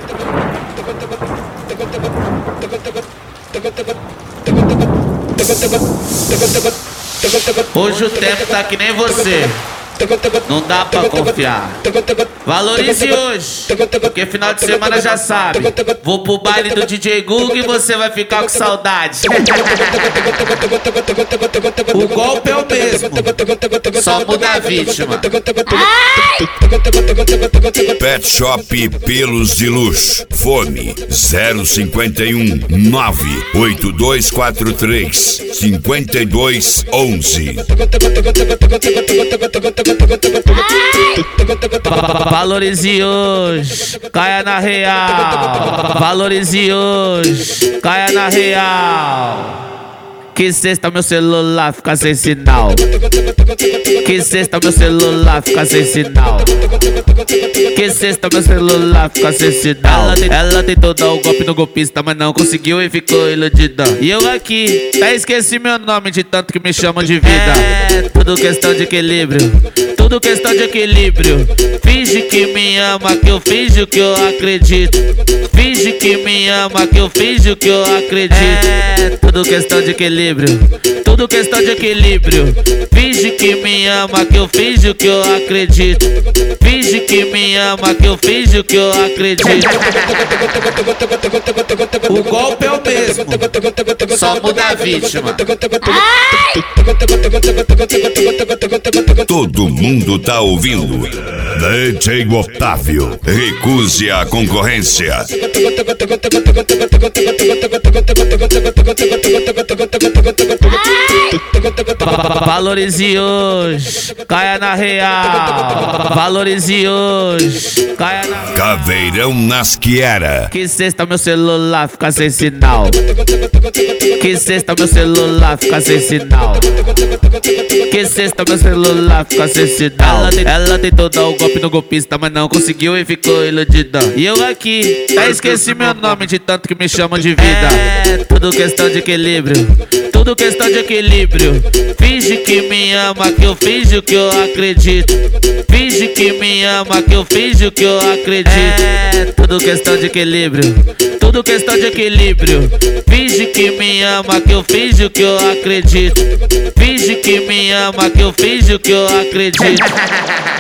Hoje o tempo tá que nem você, não dá pra confiar. Valorize hoje, porque final de semana já sabe. Vou pro baile do DJ Google e você vai ficar com saudade. O golpe é o mesmo, só muda a vítima. Pet Shop Pelos de Luxo. Fone 051 98243 5211. Valorize hoje, caia na real. Valorize hoje, caia na real. Que sexta meu celular fica sem sinal. Que sexta meu celular fica sem sinal. Que sexta meu celular fica sem sinal. Ela tentou dar o golpe no golpista, mas não conseguiu e ficou iludida. E eu aqui, até esqueci meu nome de tanto que me chamam de vida. É tudo questão de equilíbrio, tudo questão de equilíbrio. Finge que me ama, que eu finjo que eu acredito. Finge que me ama, que eu finjo que eu acredito. É tudo questão de equilíbrio, tudo questão de equilíbrio. Finge que me ama, que eu finjo que eu acredito. Finge que me ama, que eu finjo que eu acredito. O golpe é o mesmo, só muda a vítima. Todo mundo tá ouvindo. DJ Otávio, recuse a concorrência. Valorize hoje, caia na real. Valorize hoje, caia na real. Caveirão nas Quiera. Que sexta meu celular fica sem sinal. Que sexta meu celular fica sem sinal. Que sexta meu celular fica sem sinal. Ela tentou dar o golpe no golpista, mas não conseguiu e ficou iludida. E eu aqui, até esqueci meu nome de tanto que me chamam de vida. É tudo questão de equilíbrio, tudo questão de equilíbrio. Finge que me ama, que eu finjo que eu acredito. Finge que me ama, que eu finjo que eu acredito. É tudo questão de equilíbrio, tudo questão de equilíbrio. Finge que me ama, que eu finjo que eu acredito. Finge que me ama, que eu finjo que eu acredito.